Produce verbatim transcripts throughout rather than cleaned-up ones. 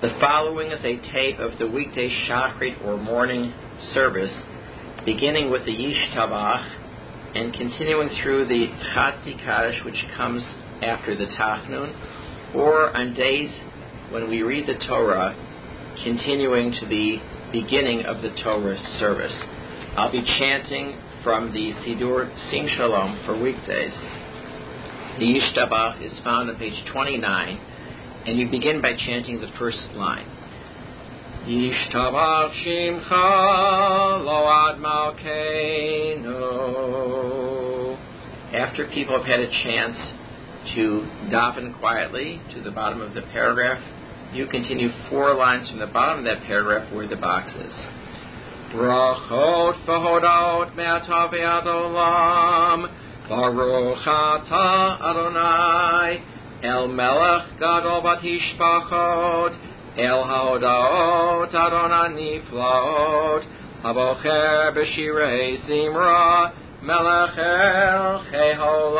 The following is a tape of the weekday Shachrit or morning service, beginning with the Yishtabach and continuing through the Chatzi Kaddish, which comes after the Tachnun, or on days when we read the Torah, continuing to the beginning of the Torah service. I'll be chanting from the Sidur Sim Shalom for weekdays. The Yishtabach is found on page twenty-nine, and you begin by chanting the first line. Yishtabach Shimcha Lo Ad Malkeinu. After people have had a chance to daven quietly to the bottom of the paragraph, you continue four lines from the bottom of that paragraph where the box is. Brachot v'hodaot me'ata ve'ad olam, Baruch atah Adonai, El melech gadol batishpachot, El haodaot Adonai niflaot, Habocher b'shirei zimra, Melech el chei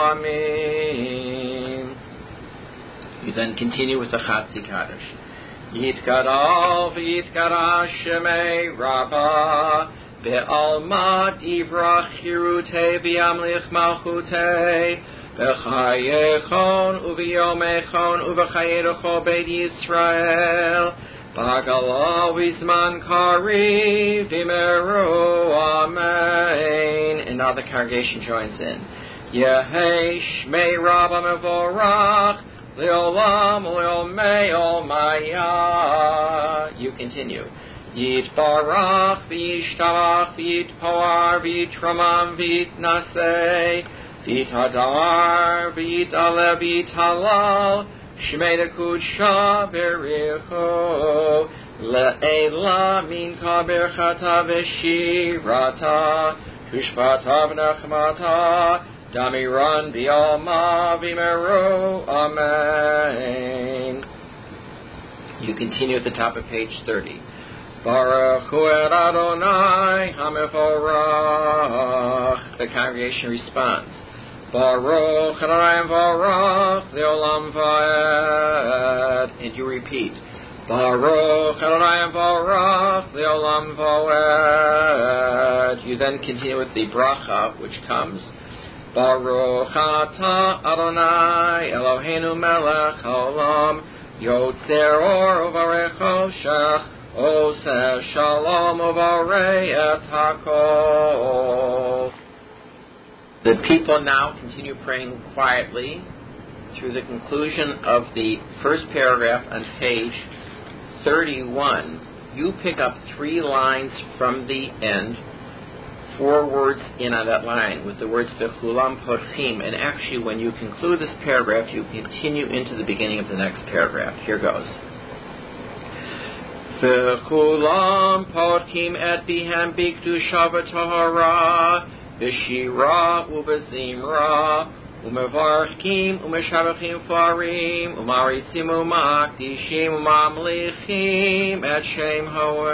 haolamim. You then continue with the Chatzi Kaddish. Yitgadal v'yitgadash shemei Rava, Be'alma divrach hirutei v'yamlich malchutei, B'chayechon uv'yomechon uv'chayerecho beit Yisrael, B'agala v'zman kariv v'meru amen. And now the congregation joins in. Yehei shmei Rabba mevorach, Leolam leomei olmaya. You continue. Yitbarach v'yishtabach v'yitpoar v'yitramam v'yitnaseh v'yithadar v'yitale v'yithalal shmei dekudsha bericho le'ela minka berchata v'shirata tushpata v'nachmata Damiran bi'alma v'meru amen. You continue at the top of page thirty. Baruch hu et Adonai hamevorach. The congregation responds. Baruch Adonai hamevorach le'olam va'ed. And you repeat. Baruch Adonai hamevorach le'olam va'ed. You then continue with the bracha, which comes. Baruch atah Adonai Eloheinu melech haolam, Yotzer or uvarei choshech, Oseh shalom uvarei et hakol. The people now continue praying quietly through the conclusion of the first paragraph on page thirty-one. You pick up three lines from the end, four words in on that line with the words V'chulam porchim, and actually when you conclude this paragraph you continue into the beginning of the next paragraph. Here goes. V'chulam porchim et bihem bikdusha v'tahara v'shira u'b'zimra u'mevarchim u'meshavachim farim u'maritzim u'makdishim u'mamlichim et shem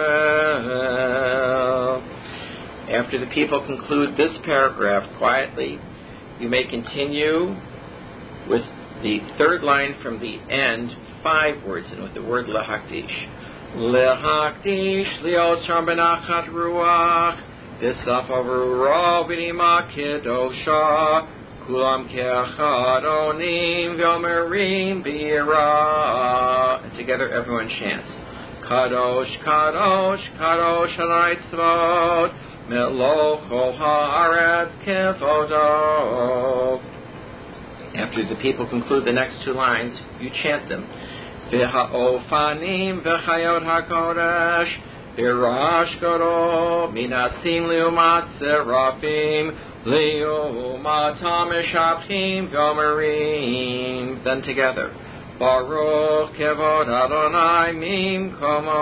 hoel. After the people conclude this paragraph quietly, you may continue with the third line from the end, five words, and with the word lehakdish. Lehakdish liotzram benachat ruach, v'safaru v'nima kedosha, kulam ke'achad onim v'omerim b'yira. And together everyone chants. Kadosh, Kadosh, Kadosh Adonai Tzvaot, Melocho haaretz kevodo. After the people conclude the next two lines, you chant them. V'ha'ofanim v'chayot ha'kodesh, v'rash goro, minasim liumat serafim, liumatam eshapchim v'omerim. Then together. Baruch kevod Adonai mimkomo.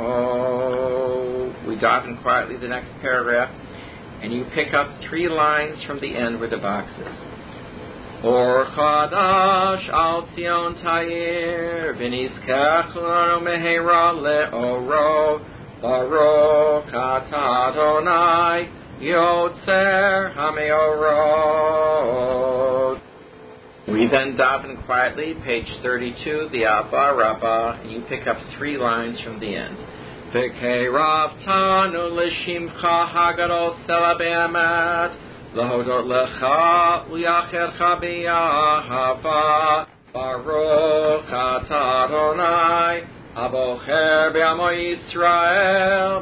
We daven quietly the next paragraph, and you pick up three lines from the end where the box is. Or chadash al Tzion ta'ir, v'nizkech lanu mehera le'oro, Baruch atah Adonai yotzer hameorot. We then daven quietly, page thirty-two, the Abba Rabbah, and you pick up three lines from the end. V'keiravtanu l'shimcha hagadol sela be'emet, l'hodot lecha u'yachercha b'yahava, Baruch atah Adonai, abocher be'amo Yisrael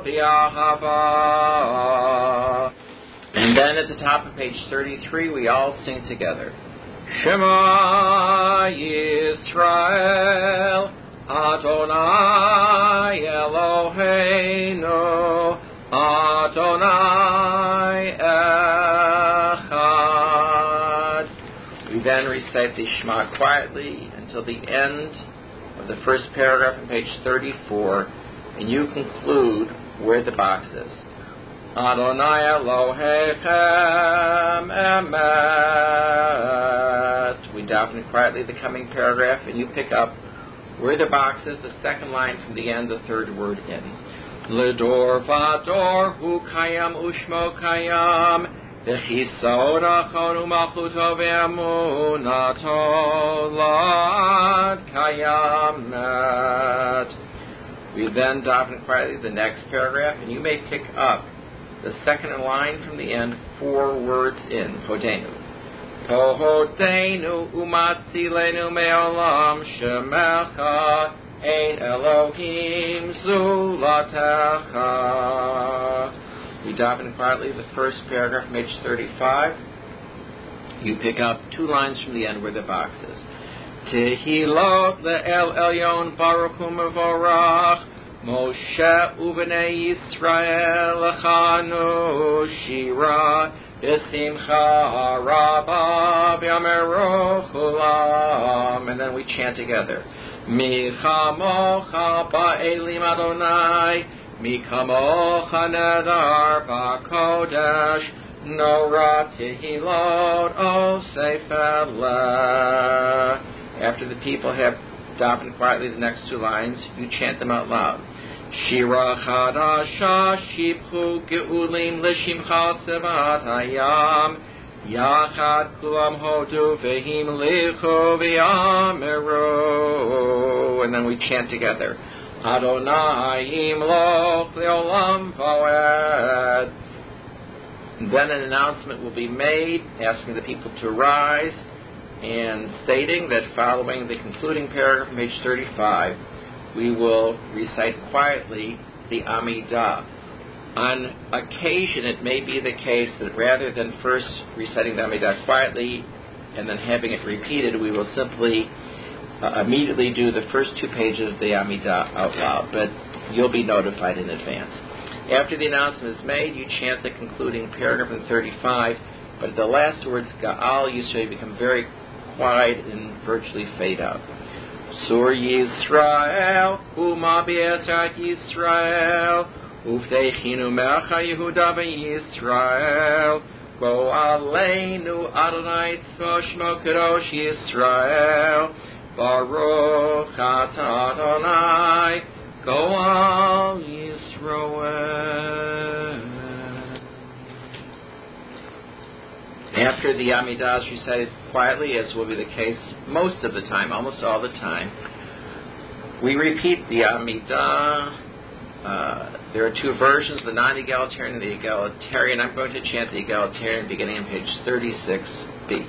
b'yahava. And then at the top of page thirty-three, we all sing together. Shema Yisrael, Adonai Eloheinu, Adonai Echad. We then recite the Shema quietly until the end of the first paragraph on page thirty-four, and you conclude where the box is. Adonai Elohechem Emet. We daven quietly the coming paragraph, and you pick up where the box is, the second line from the end, the third word in. L'dor v'ador hu kayam ushmo kayam, v'chisod achon u'malchuto v'emunato lad kayamet. We then daven quietly the next paragraph, and you may pick up the second line from the end, four words in, Hodenu. Tohodenu umatzilenu me'olam shemecha ein Elohim zulatecha. We daven quietly the first paragraph, page thirty-five. You pick up two lines from the end where the box is. Tehilot le'el elyon baruch hu mevorach, Moshe u'bnei Yisrael lechanu shira b'simcha rabba v'yameru chulam. And then we chant together. Mi chamocha ba'elim Adonai, mi chamocha nedar ba'kodesh, nora tehilot osef eleh. After the people have daven quietly the next two lines, you chant them out loud. Shira chadasha shibchu geulim l'shimcha sevat hayam, yachad kulam hodu vehim lichu v'yameru. And then we chant together. Adonai imloch leolam va'ed. Then an announcement will be made asking the people to rise and stating that following the concluding paragraph on page thirty-five, we will recite quietly the Amidah. On occasion, it may be the case that rather than first reciting the Amidah quietly and then having it repeated, we will simply uh, immediately do the first two pages of the Amidah out loud, but you'll be notified in advance. After the announcement is made, you chant the concluding paragraph in thirty-five, but at the last words, Ga'al Yisrael, become very quiet and virtually fade out. Sur Yisrael, Uma B'Esrat Yisrael, Uvteichinu Mecha Yehuda B'Yisrael, Go Aleinu Adonai Tzvo Shmo Kadosh Yisrael, Baruch Atah Adonai, Go Al Yisrael. After the Amidah is recited quietly, as will be the case most of the time, almost all the time, we repeat the Amidah. Uh, there are two versions, the non-egalitarian and the egalitarian. I'm going to chant the egalitarian beginning on page thirty-six b.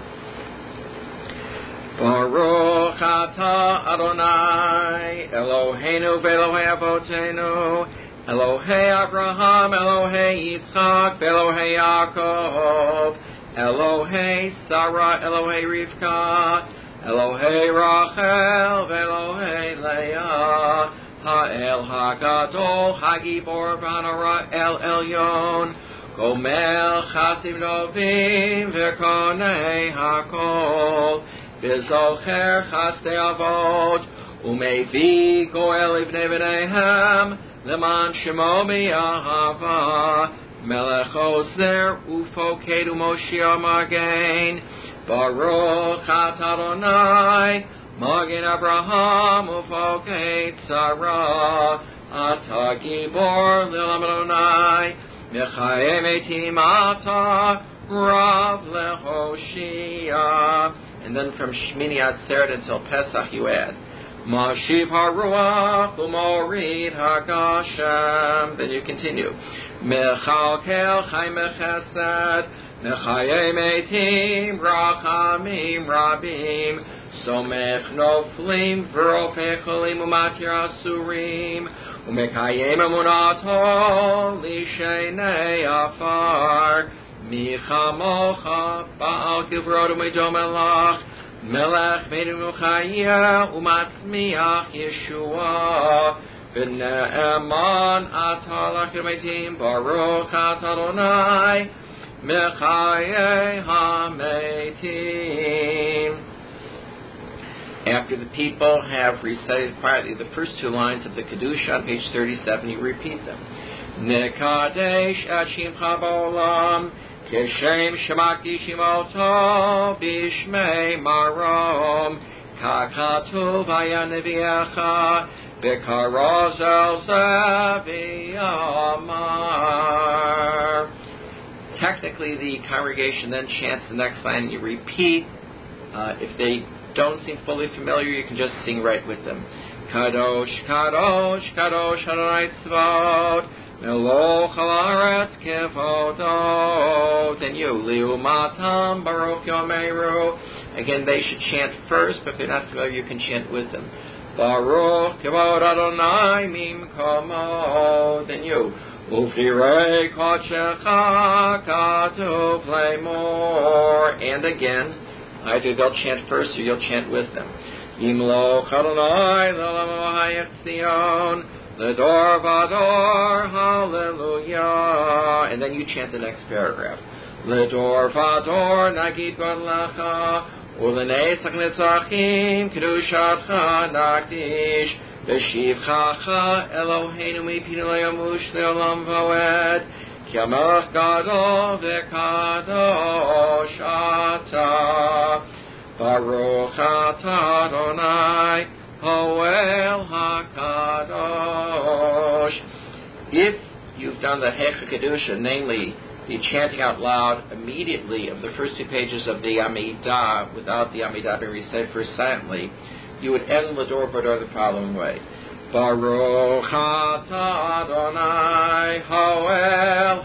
Baruch atah Adonai Eloheinu v'Elohei avotenu, Elohei Abraham, Elohei Yitzchak, Elohei Yaakov, Elohei Sarah, Elohei Rivka, Elohei Rachel, Elohei Leah, Ha'el HaGadol, HaGibor V'Hanora El Elyon, Gomel Chasim Novim, V'Konei HaKol, V'Zocher Chastei Avot, Umevi Goel Ibnei B'neihem, Leman Shemo Mi'ahava, Melech Ozer Ufoked Umoshia Magen, Baruch Atah Adonai, Magen Abraham Ufoked Sarah, Atah Gibor L'Olam Adonai, Mechayem Etim Atah Rav Lehoshia, and then from Shmini Atzeret until Pesach you add Mashiv HaRuach Umorid HaGashem. Then you continue Mechalkel Chai Mechesed Mechayei Meitim Rachamim Rabim Somech Noflim V'Ropeh Cholim Umatir Asurim Umekayem Emunato Lishenei Afar Michamocha Baal Kivrot Umedom Elach Melech Medim Uchaya Umatzmiach Yeshua V'ne'eman Atalach Yemeitim Baruch Atadonai Mechayei HaMeitim. After the people have recited quietly the first two lines of the Kedusha on page thirty-seven, you repeat them. Nekadesh et shimcha ba'olam Keshem shemaki shimoto bishmei marom kakatuv haya nevi'echa b'karoz el seviyamar. Technically, the congregation then chants the next line and you repeat. Uh, if they don't seem fully familiar, you can just sing right with them. Kadosh, Kadosh, Kadosh Adonai Tzvaot Meloch haaretz kevodo. Then you, Liumatam Baruch Yomeru. Again, they should chant first, but if they're not familiar, you can chant with them. Baruch Kevod Adonai Mimkomo. Then you, Ufirei Kodshecha Katuv Lemor. And again, either they'll chant first or you'll chant with them. Yimloch Adonai L'olam Hayetzion L'dor Vador Hallelujah. And then you chant the next paragraph. L'dor Vador Nagid Godlecha U'leneisach Nitzachim Kedushatcha Nakdish V'shivchacha Eloheinu Mipinu Le'yamush Le'olam V'oed Ki HaMelech Gadol V'Kadosh Ata Baruch Ata Adonai Hoel HaKadosh. If you've done the Hecha Kedusha, namely the chanting out loud immediately of the first two pages of the Amidah without the Amidah being recited first silently, you would end L'dor Vador the following way. Baruch Ata Adonai Hoel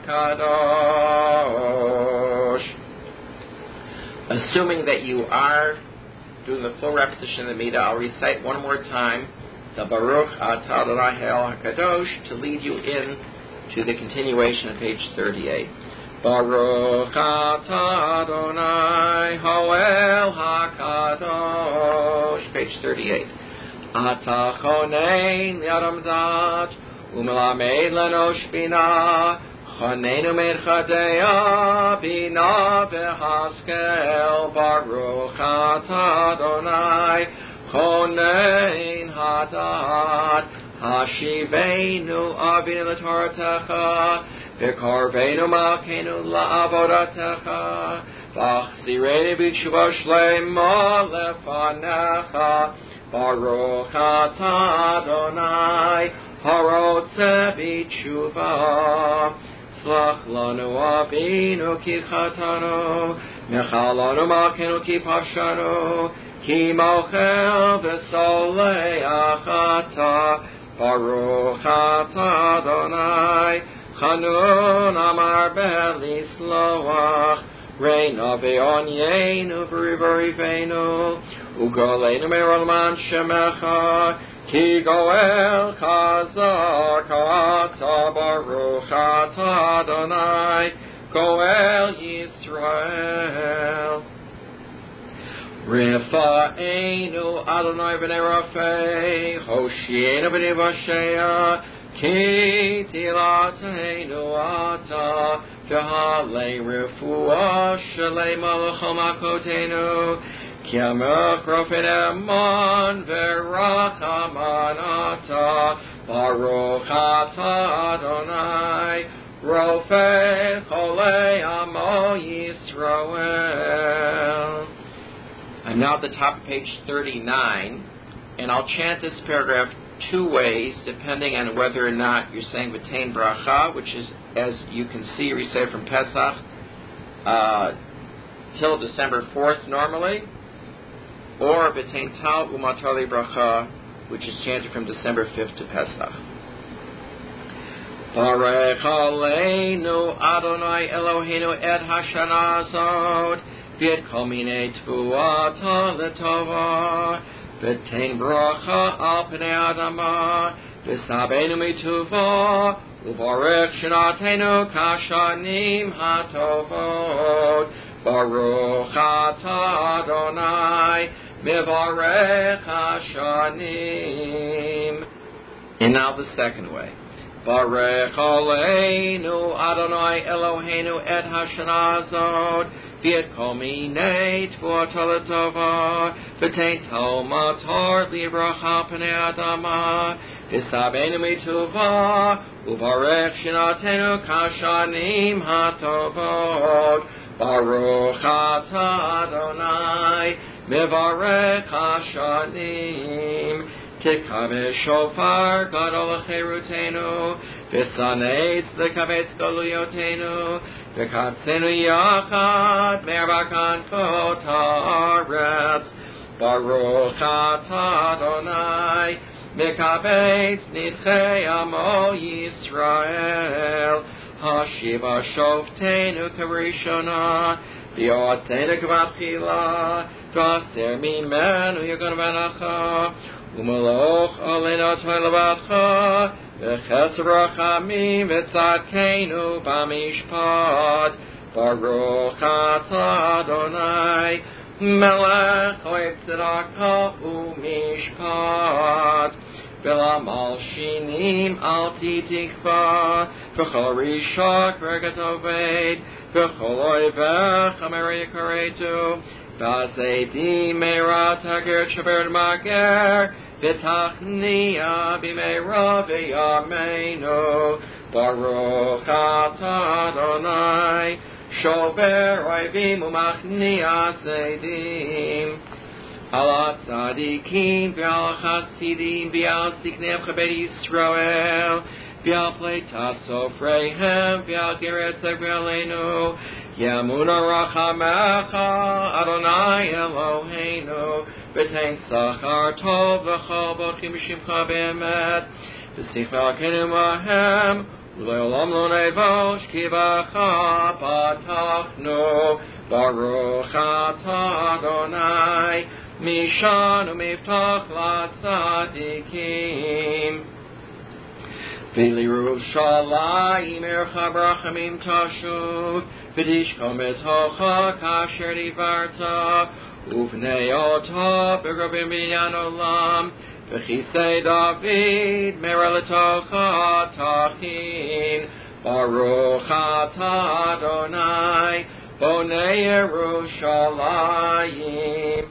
HaKadosh. Assuming that you are doing the full repetition of the Midah, I'll recite one more time the Baruch Ata Adonai Hoel HaKadosh to lead you in to the continuation of page thirty-eight. Baruch Ata Adonai Hoel HaKadosh, page thirty-eight. Ata chonein li'adam dat u'melamed lenosh bina choneinu merchadeya bina v'haskel. Baruch Ata Adonai chonein hadat Hashiveinu avinu l'toratecha v'karveinu malkeinu la'avodatecha v'achzireinu b'tshuva shlema lefanecha. Baruch Ata Adonai harotze b'tshuva tzlach lanu avinu ki chatanu mechal lanu malkeinu ki pashanu ki mochel v'soleach ata. Baruch Ata Adonai Chanun Amar Belisloach Reina ve'onyenu v'rivarivenu Ugoleinu me'olman shemecha Ki goel chazar ka'ata. Baruch Ata Adonai Goel Yisrael. Rifa'enu Adonai b'nei Rafei Hoshienu b'nei Vashea Ki tilateinu ata V'halei refuah shalema l'chol makotenu Ki HaMelech Rofei Ne'eman v'rachaman ata. Baruch Ata Adonai Rofei cholei amo Yisrael. I'm now at the top of page thirty-nine, and I'll chant this paragraph two ways, depending on whether or not you're saying V'tein Bracha, which is, as you can see, recited from Pesach uh, till December fourth normally, or B'tein Tal Umatar Bracha, which is chanted from December fifth to Pesach. Barech Aleinu Adonai Eloheinu et Hashana Azod v'et kol minei Tvuata L'tova v'tein bracha al pnei Adama v'sabeinu mituva uvarech shenatenu kashanim hatovot Baruch atah Adonai mivarech hashanim. And now the second way. Barech Aleinu Adonai Eloheinu et Hashana Azod v'et kol minei Tvuata L'tova v'tein tal matar livracha pnei Adama v'sabeinu mituva uvarech shenatenu kashanim hatovot Baruch atah Adonai mivarech hashanim. Tikaveh shofar gadol cherutenu, v'saneis l'kavetz galuyotenu, v'katzenu yachad merbakanfot haaretz. Baruch atah Adonai, mekavetz nidchei amo Yisrael. Hashiva shoftenu kavrishona, v'yotzenu k'vatchila, v'aser mimenu yagon v'anacha. Umaloch alena toilavatcha v'ches rachamim v'tzadkeinu b'mishpat Baruch atah Adonai melech ohev tzedakah u'mishpat v'lamal shinim al titikva v'chol risha k'regat oved v'chol oivecha merei karetu v'azedi meira tager shaber mager v'tachnia b'meira v'yameinu Baruch atah Adonai shober oivim u'machnia zedim al tzadikim v'al chasidim v'al ziknei chabed Yisrael v'al pleitat sofreihem v'al geret zevrealeinu Yamuna rachamecha Adonai Eloheinu v'tein sachar tov v'chol bochim b'shimcha be'emet v'sichva kenu mahem u'le'olam lo nevosh ki b'cha patachnu Baruch atah Adonai mishan u'miftach latzadikim v'lirushalayim ercha brachamim tashuv v'tishkom etzocha kasher divarta uvnei ota b'rabim binyan olam v'chisei David mera l'tocha tachin Baruch atah Adonai bonei Yerushalayim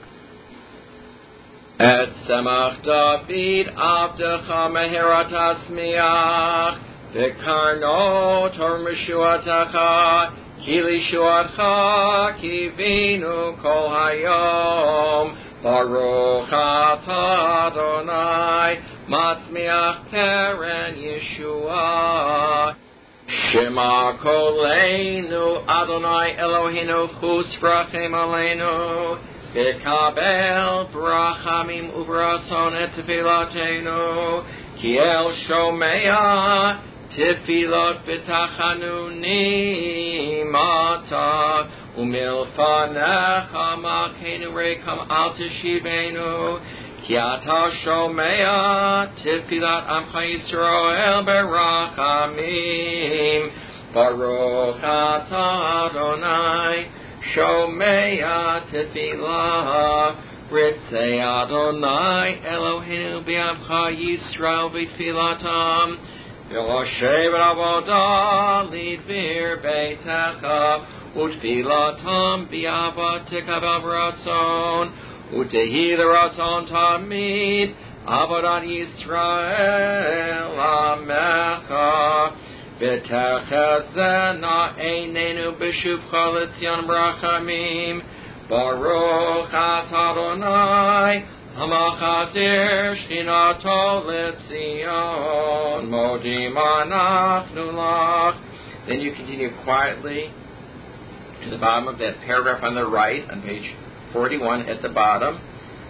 Et semach David avdecha meherat asmiach v'karno tor meshuatacha ki lishuatcha kivinu kol hayom Baruch atah Adonai matzmiach keren Yeshua Shema koleinu Adonai Eloheinu chus rachem aleinu v'kabel brachamim u'brason et tefilatenu ki el shomea tefilot v'tachanuni mata u'milfanecha malkeinu rekam al teshivenu ki ata shomea tefilat amcha Yisrael berachamim Baruch atah Adonai Shomea tefillah Ritzei Adonai Eloheinu b'amcha Yisrael v'tfilatam v'loshev avodah lidbir beitecha u'tfilatam b'avatika b'ratzon u'tehi l'ratzon tamid avodat Yisrael amecha v'techazena einenu b'shuvcha l'tzion brachamim Baruch atah Adonai Hamachazir Shchinato l'Tzion Modim anachnu lach. Then you continue quietly to the bottom of that paragraph on the right, on page forty-one at the bottom.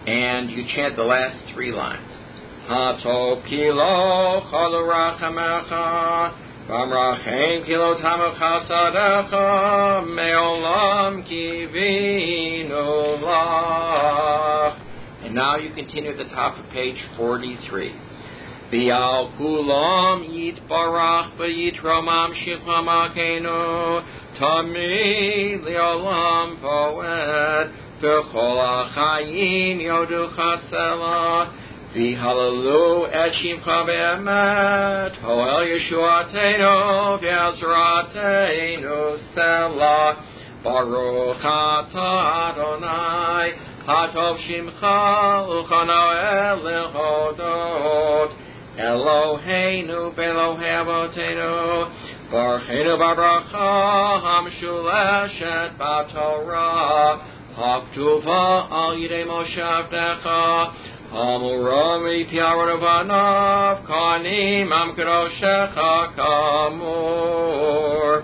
and you chant the last three lines. Hato kilo chalachamecha, v'amrachem kilo tamecha sadecha, me'olam kivinu lach. And now you continue at the top of page forty-three. Bial kulam yitbarach v'yitromam shicham akenu, tamid li'olam poed, v'chol achayim yodu chasela, v'halalu et shimcha be'emet, hoel yeshuatenu v'ezratenu selah, baruch atah Adonai, hatov shimcha u'chanoel lehodot, Eloheinu be'Elohei avotenu, Baruchenu b'bracha hamshuleshet b'Torah, haktuva al yidei Moshe avdecha, hamura mipi Aaron uvanav, kanim am kadoshecha kamur.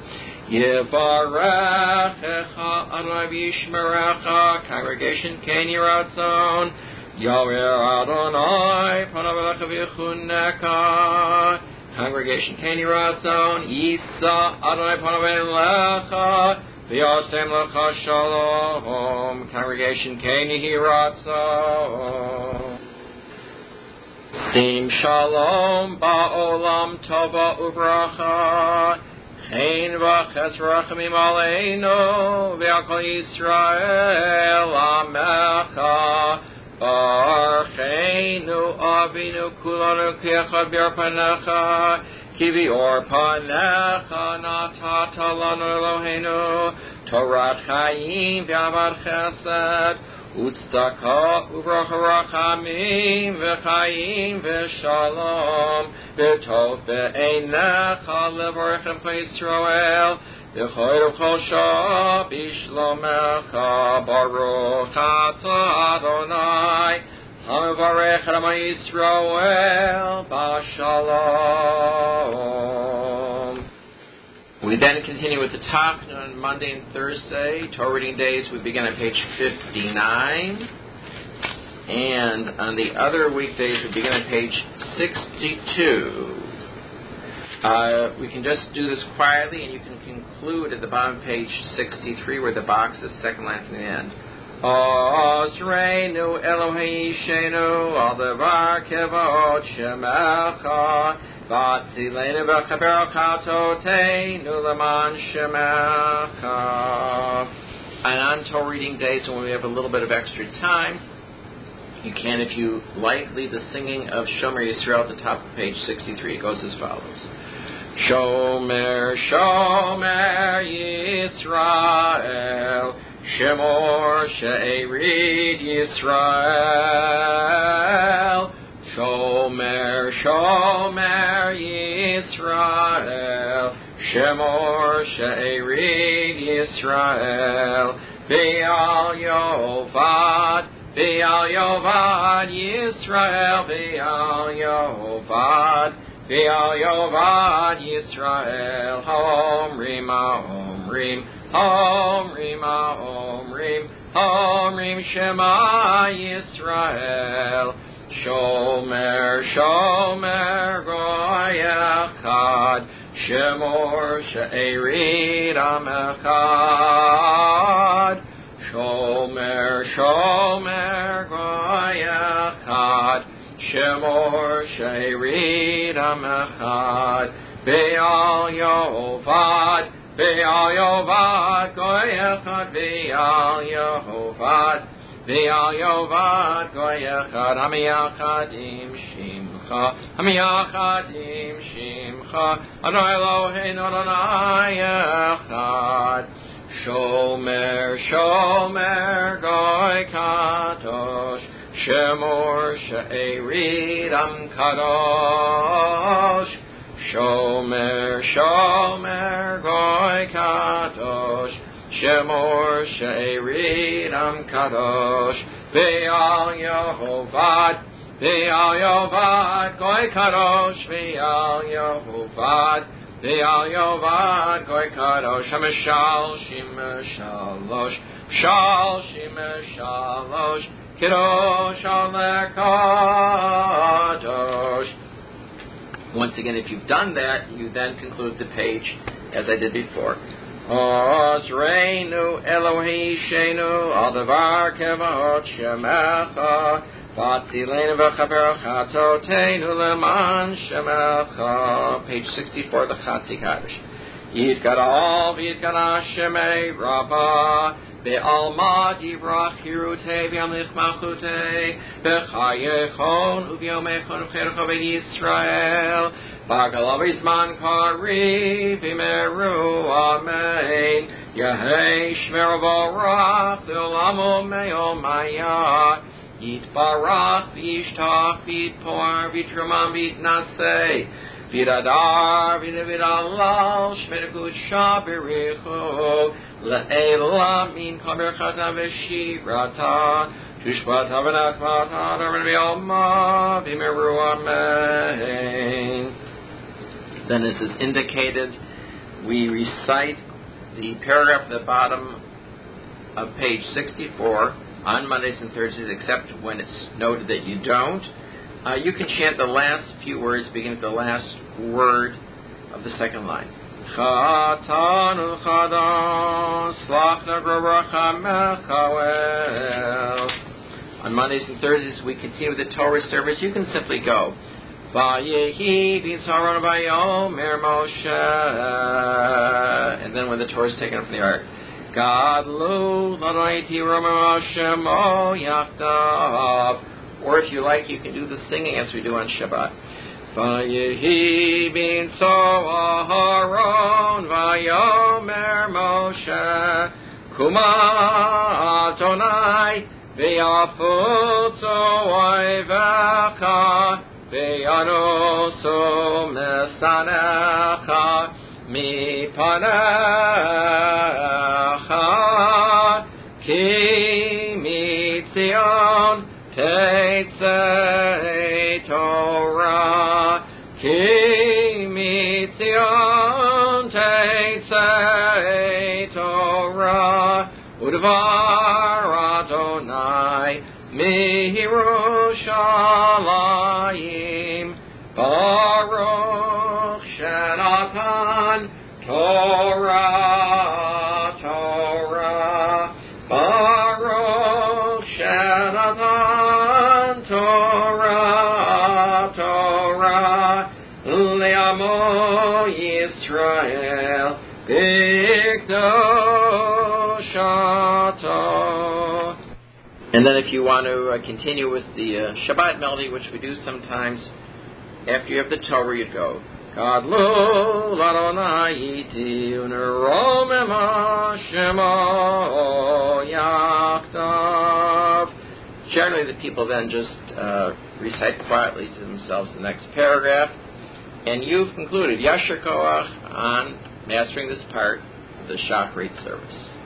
Yivarechecha Adonai v'yishmerecha, congregation ken yiratzon, Yahweh Adonai panav elecha v'yichuneka, congregation ken yiratzon, Yisa Adonai panav elecha v'yasem lecha shalom, congregation ken yiratzon. Sim shalom ba'olam tova uvracha, Hein v'chetz rachamim aleinu v'yakol Yisrael amecha, Baruchenu avinu kulanu ki'echad b'or panecha, ki b'or panecha natata lanu Eloheinu, Torat chayim v'avad chesed, u'tzedaka u'bracha rachamim v'chayim v'shalom, v'tov be'einecha levarechem Yisrael, v'choyr v'chol shah b'shlomecha, baruch atah Adonai, ha'mevarech et Am Yisrael b'shalom. We then continue with the Tachna on Monday and Thursday. Torah reading days, we begin on page fifty-nine. And on the other weekdays, we begin on page sixty-two. Uh, we can just do this quietly, and you can conclude at the bottom of page sixty-three, where the box is second line from the end. Ozreinu Elohei Yishenu al devar kevod shemecha, v'atzilenu v'chaber chatoteinu leman shemecha. And on Torah reading days, when we have a little bit of extra time, you can, if you like, lead the singing of Shomer Yisrael at the top of page sixty-three. It goes as follows. Shomer, Shomer Yisrael, Shemor She'erid Yisrael. Shomer, Shomer Yisrael, Shemor She'erid Yisrael. Be'al Yovad, Be'al Yovad Yisrael, Be'al Yovad, Be'al Yovad Yisrael. Ha'omrim, ha'omrim, ha'omrim, ha'omrim, ha'omrim Shema Yisrael. Shomer, Shomer Goy Echad, Shemor She'erid Am Echad. Shomer, Shomer Goy Echad, Shemor She'erid Am Echad. Be'al Yovad, Be'al Yovad Goy Echad, Be'al Yovad, Be'al Yovad Goy Echad. Hamiyachadim Shimcha, Hamiyachadim Shimcha, Adonai Eloheinu Adonai Echad. Shomer, Shomer Goy Kadosh, Shemor She'erid Am Kadosh. Shomer, Shomer Goy Kadosh, Shemor She'erid Am Kadosh. Be'al Yovad, Be'al Yovad Goy Kadosh, Be'al Yovad, Be'al Yovad Goy Kadosh. Hameshal Shim Shalosh, Shal Shim Shalosh, Kadosh Alekadosh. Once again, if you've done that, you then conclude the page as I did before. Ozreinu Elohi Shenu Al Davar Kevahot Shemecha Vatzilenu V'chaberecha Totenu Leman Shemecha. Page sixty-four, the Chatzi Kaddish. Yid Gadol V'Yid Gadash Shemei Rabbah Be'alma Divrach Hirutei V'Yamlich Malchutei B'chayechon U'V'yomechon U'Cherecho V'Yisrael B'Galav Izman Kariv V'Meru Amen Yehei Shmer V'Orach L'Olam U'Me'ol Maya Yitbarach V'Yishtach V'Yitpor V'Yitruman V'Yitnasei V'Yidadar V'Yidalal Shmedekut Shabirichu Le'ela Min Kaberchata V'Shirata Tushbata V'Nachmata D'Arven V'Yalma V'Meru Amen. Then as is indicated, we recite the paragraph at the bottom of page sixty-four on Mondays and Thursdays, except when it's noted that you don't. Uh, you can chant the last few words, beginning with the last word of the second line. Chatanu chadon slachna grobracha mechawel. On Mondays and Thursdays, we continue with the Torah service. You can simply go. Vayehi b'Saron vayomer Moshe. And then when the Torah is taken up from the ark. Gadlu l'noiti romer Moshe mo yachdav. Or if you like, you can do the singing as we do on Shabbat. Vayehi bin Aharon vayomer Moshe Kuma Adonai v'yafutzu oivecha v'yanusu mesanecha mipanecha ki mitzion Teitzei Torah Ki mitzion Teitzei Torah Udvar Adonai Miyerushalayim Baruch Shenatan Torah Torah Baruch Shenatan Torah, Torah, Le'amo Yisrael, B'Kdoshato. And then if you want to uh, continue with the uh, Shabbat melody, which we do sometimes, after you have the Torah, you go, Gadlu l'Adonai iti u'neromem Hashemo yachdav. Generally, the people then just uh, recite quietly to themselves the next paragraph, and you've concluded Yasher Koach on mastering this part of the Shachrit service.